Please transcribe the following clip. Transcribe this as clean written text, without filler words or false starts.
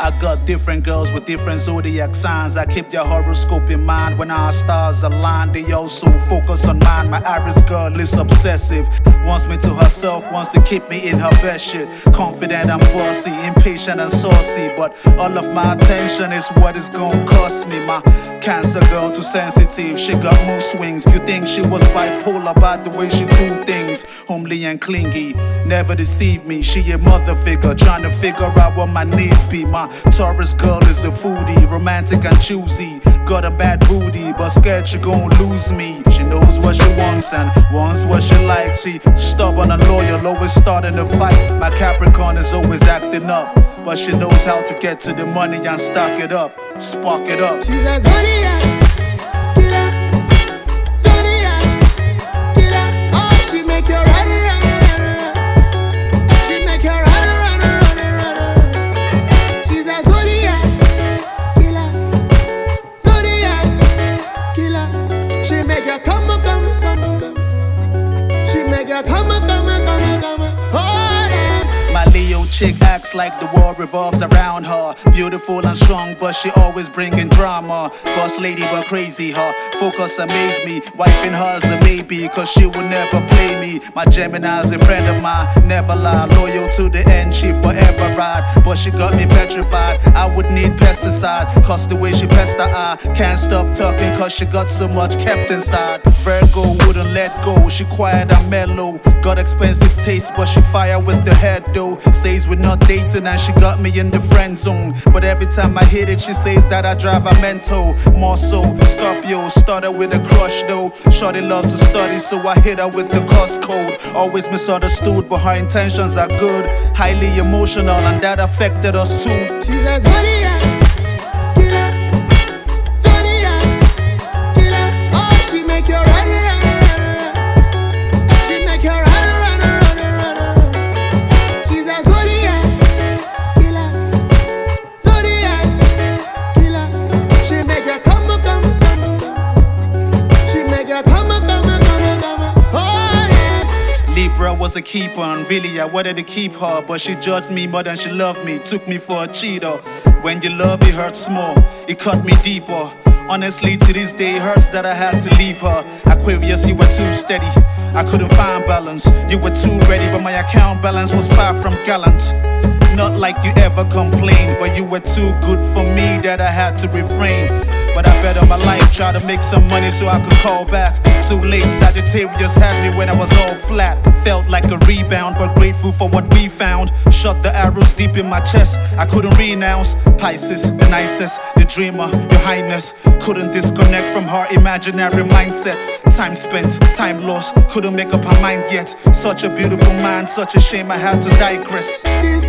I got different girls with different zodiac signs. I keep their horoscope in mind when our stars align. They also focus on mine. My Irish girl is obsessive, wants me to herself, wants to keep me in her best shit. Confident and bossy, impatient and saucy, but all of my attention is what it's gonna cost me. My Cancer girl too sensitive, she got mood swings. You think she was bipolar about the way she do things. Homely and clingy, never deceive me. She a mother figure, trying to figure out what my needs be. My Taurus girl is a foodie, romantic and choosy. Got a bad booty, but scared she gon' lose me. She knows what she wants and wants what she likes. She stubborn and loyal, always starting a fight. My Capricorn is always acting up, but she knows how to get to the money and stock it up, spark it up. She's a Zodiac killer, Zodiac killer. Oh, she make you run, run, run. She make you run, run, run, run. She's a Zodiac killer, Zodiac killer. She make you come, come, come, come. She make you come, come, come, come. My Leo chick acts like the world revolves around her. Beautiful and strong, but she always bringing drama. Boss lady but crazy, her focus amaze me. Wife in her's a maybe, cause she will never play me. My Gemini's a friend of mine, never lie. Loyal to the end, she forever ride. But she got me petrified, I would need pesticide. Cause the way she pester I can't stop talking, cause she got so much kept inside. Virgo wouldn't let go, she quiet and mellow. Got expensive taste, but she fire with the head though. Says we're not dating and she got me in the friend zone. But every time I hit it, she says that I drive her mental. More so, Scorpio started with a crush though. Shorty loves to study, so I hit her with the cost code. Always misunderstood, but her intentions are good. Highly emotional, and that affected us too. She's a Zodiac killer, Zodiac killer. Oh, she make you run, run, run. She make you run, run, run, run. She's a Zodiac killer, Zodiac killer. She make you come, come, come, come. She make you come, come, come, come. Oh, yeah. Libra was a keeper, and really I wanted to keep her, but she judged me more than she loved me, took me for a cheater. When you love, it hurts more, it cut me deeper. Honestly, to this day, it hurts that I had to leave her. Aquarius, you were too steady, I couldn't find balance. You were too ready, but my account balance was far from gallant. Not like you ever complained, but you were too good for me that I had to refrain. But I bet on my life, try to make some money so I could call back. Too late, Sagittarius had me when I was all flat. Felt like a rebound, but grateful for what we found. Shot the arrows deep in my chest, I couldn't renounce. Pisces, the nicest, the dreamer, your highness. Couldn't disconnect from her imaginary mindset. Time spent, time lost, couldn't make up her mind yet. Such a beautiful mind, such a shame I had to digress.